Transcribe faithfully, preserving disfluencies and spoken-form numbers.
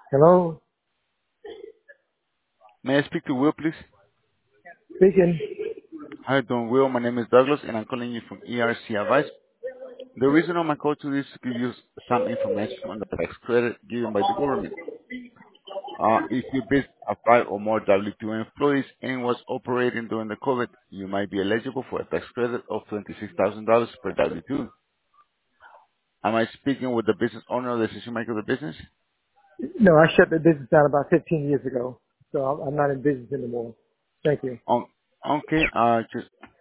Hello, May I speak to Will, please? speaking. How you doing, Will? My name is Douglas, and I'm calling you from E R C Advice. The reason of my call today is to give you some information on the tax credit given by the government. Uh, if your business has five or more W two employees and was operating during the COVID, you might be eligible for a tax credit of twenty-six thousand dollars per W two. Am I speaking with the business owner or the decision maker of the business? No, I shut the business down about fifteen years ago, so I'm I'm not in business anymore. Thank you. Um, okay, uh, just